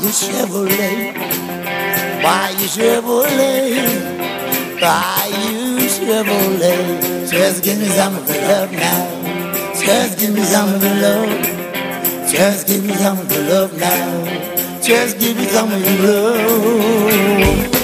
you Chevrolet? Why you Chevrolet? Why you Chevrolet? Just give me some of the love now. Just give me some of the love. Just give me some of the love now. Just give me some of the love.